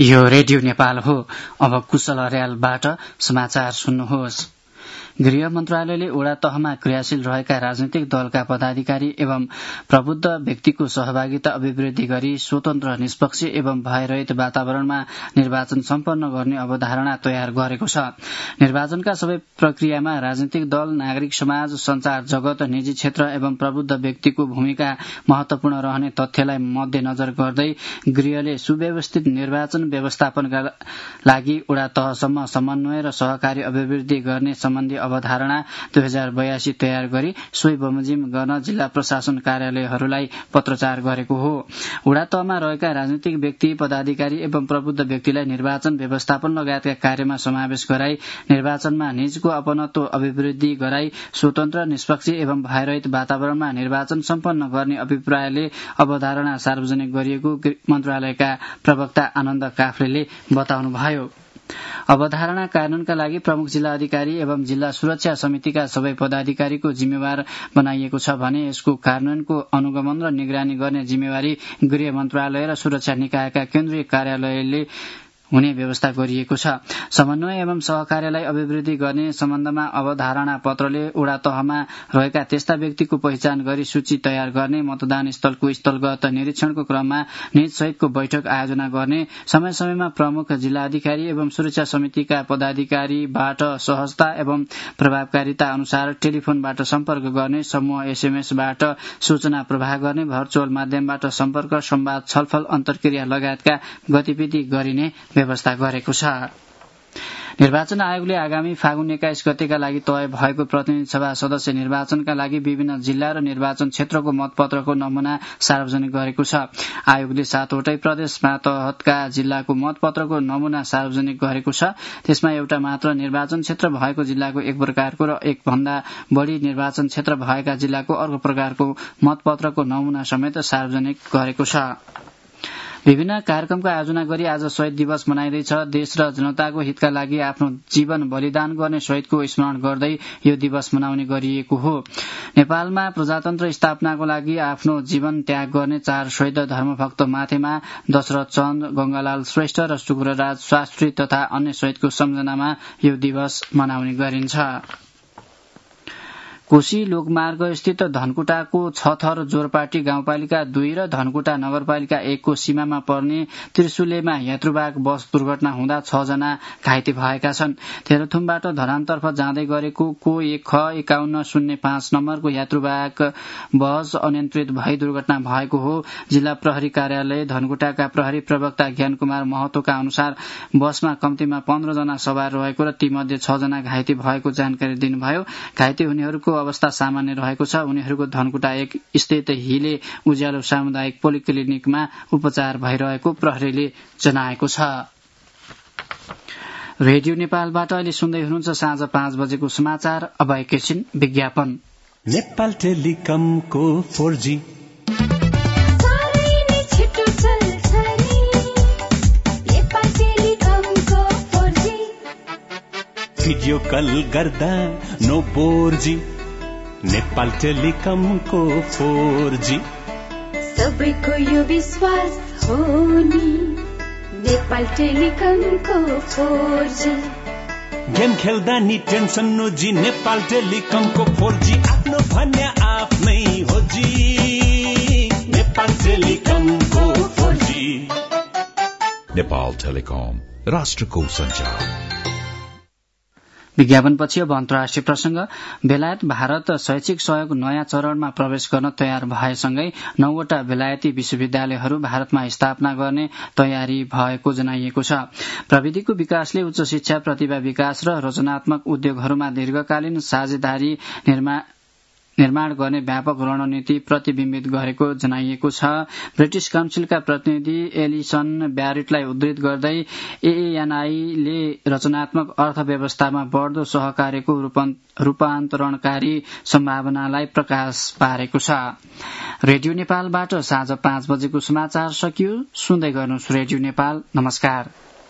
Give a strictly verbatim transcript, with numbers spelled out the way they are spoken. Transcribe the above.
यो रेडियो नेपाल हो। अब कुशल अर्यालबाट समाचार सुन्नुहोस्। गृह मन्त्रालयले वडा तहमा क्रियाशील रहेका राजनैतिक दलका पदाधिकारी एवं प्रबुद्ध व्यक्तिको सहभागिता अभिवृद्धि गरी स्वतन्त्र, निष्पक्ष एवं भयरहित वातावरणमा निर्वाचन सम्पन्न गर्ने अवधारणा तयार गरेको छ। निर्वाचनका सबै प्रक्रियामा राजनैतिक दल, नागरिक समाज, संचार जगत, निजी क्षेत्र एवं प्रबुद्ध व्यक्तिको भूमिका महत्वपूर्ण रहने तथ्यलाई मध्यनजर गर्दै गृहले सुव्यवस्थित निर्वाचन व्यवस्थापनका लागि वडा तहसम्म समन्वय र सहकारी अभिवृद्धि गर्ने सम्बन्धी अवधारणा दुई हजार बयासी तयार गरी सोही बमोजिम गर्न जिल्ला प्रशासन कार्यालयहरूलाई पत्रचार गरेको हो। वडा तहमा रहेका राजनीतिक व्यक्ति, पदाधिकारी एवं प्रबुद्ध व्यक्तिलाई निर्वाचन व्यवस्थापन लगायतका कार्यमा समावेश गराई निर्वाचनमा निजको अपनत्व अभिवृद्धि गराई स्वतन्त्र, निष्पक्ष एवं भयरहित वातावरणमा निर्वाचन सम्पन्न गर्ने अभिप्रायले अवधारणा सार्वजनिक गरिएको मन्त्रालयका प्रवक्ता आनन्द काफ्लेले बताउनुभयो। अवधारणा कार्यान्वयनका लागि प्रमुख जिल्ला अधिकारी एवं जिल्ला सुरक्षा समितिका सबै पदाधिकारीको जिम्मेवार बनाइएको छ भने यसको कार्यान्वयनको अनुगमन र निगरानी गर्ने जिम्मेवारी गृह मन्त्रालय र सुरक्षा निकायका केन्द्रीय कार्यालयले हुने व्यवस्था गरिएको छ। समन्वय एवं सहकार्यलाई अभिवृद्धि गर्ने सम्बन्धमा अवधारणा पत्रले वडा तहमा रहेका त्यस्ता व्यक्तिको पहिचान गरी सूची तयार गर्ने, मतदान स्थलको स्थलगत निरीक्षणको क्रममा निज सहितको बैठक आयोजना गर्ने, समय समयमा प्रमुख जिल्ला अधिकारी एवं सुरक्षा समितिका पदाधिकारीबाट सहजता एवं प्रभावकारिता अनुसार टेलिफोनबाट सम्पर्क गर्ने, समूह एसएमएसबाट सूचना प्रवाह गर्ने, भर्चुअल माध्यमबाट सम्पर्क, संवाद, छलफल, अन्तर्क्रिया लगायतका गतिविधि गरिने व्यवस्था गरेको छ। निर्वाचन आयोगले आगामी फागुन एक्काइस गतेका लागि तय भएको प्रतिनिधि सभा सदस्य निर्वाचनका लागि विभिन्न जिल्ला र निर्वाचन क्षेत्रको मतपत्रको नमूना सार्वजनिक गरेको छ। आयोगले सातवटै प्रदेश मातहतका जिल्लाको मतपत्रको नमूना सार्वजनिक गरेको छ। त्यसमा एउटा मात्र निर्वाचन क्षेत्र भएको जिल्लाको एक प्रकारको र एक भन्दा बढ़ी निर्वाचन क्षेत्र भएका जिल्लाको अर्को प्रकारको मतपत्रको नमूना समेत सार्वजनिक गरेको छ। विभिन्न कार्यक्रमको आयोजना गरी आज शहीद दिवस मनाइँदैछ। देश र जनताको हितका लागि आफ्नो जीवन बलिदान गर्ने शहीदको स्मरण गर्दै यो दिवस मनाउने गरिएको हो। नेपालमा प्रजातन्त्र स्थापनाको लागि आफ्नो जीवन त्याग गर्ने चार शहीद धर्मभक्त माथेमा, दशरथ चन्द, गंगालाल श्रेष्ठ र शुक्रराज शास्त्री तथा अन्य शहीदको सम्झनामा यो दिवस मनाउने गरिन्छ। कोशी लोकमार्ग स्थित धनकुटाको छथर जोरपाटी गाउँपालिका दुई र धनकुटा नगरपालिका एकको सीमामा पर्ने त्रिशुलेमा यात्रुवाहक बस दुर्घटना हुँदा छ जना घाइते भएका छन्। तेह्रथुमबाट धरानतर्फ जाँदै गरेको को एक ख एकाउन्न शून्य पाँच नम्बरको यात्रुवाहक बस अनियन्त्रित भई दुर्घटना भएको हो। जिल्ला प्रहरी कार्यालय धनकुटाका प्रहरी प्रवक्ता ज्ञान कुमार महतोका अनुसार बसमा कम्तीमा पन्ध्र जना सवार रहेको र तीमध्ये छ जना घाइते भएको जानकारी दिनुभयो। घाइते हुनेहरूको अवस्था सामान्य रहेको छ। उनीहरूको धनकुटा एक स्थित हिले उज्यालो सामुदायिक पोलिक्लिनिकमा उपचार भइरहेको प्रहरीले जनाएको छ। रेडियो नेपालबाट अहिले सुन्दै हुनुहुन्छ साँझ पाँच बजेको समाचार। अब एकैछिन विज्ञापन। नेपाल टेलिकमको फोर जी भिडियो कल गर्दा नो बोर जी। नेपाल टेलिकमको फोर जी सबैको यो विश्वास हो नि। नेपाल टेलिकमको फोर जी गेम खेल्दा नि टेन्सन नो जी। नेपाल टेलिकमको फोर जी आफ्नो भन्या आफ्नै हो जी। नेपाल टेलिकमको फोर जी। नेपाल टेलिकम राष्ट्रको सञ्चार। विज्ञापनपछि अब अन्तर्राष्ट्रिय प्रसंग। बेलायत भारत शैक्षिक सहयोग नयाँ चरणमा प्रवेश गर्न तयार भएसँगै नौवटा बेलायती विश्वविद्यालयहरू भारतमा स्थापना गर्ने तयारी भएको जनाइएको छ। प्रविधिको विकासले उच्च शिक्षा, प्रतिभा विकास र रचनात्मक उद्योगहरूमा दीर्घकालीन साझेदारी निर्माण निर्माण गर्ने व्यापक रणनीति प्रतिबिम्बित गरेको जनाइएको छ। ब्रिटिश काउन्सिलका प्रतिनिधि एलिसन ब्यारेटलाई उद्धृत गर्दै एएनआईले रचनात्मक अर्थव्यवस्थामा बढ्दो सहकार्यको रूपान्तरणकारी सम्भावनालाई प्रकाश पारेको छ। रेडियो नेपालबाट साँझ पाँच बजेको समाचार सकियो। सुन्दै गर्नुहोस् रेडियो नेपाल। नमस्कार।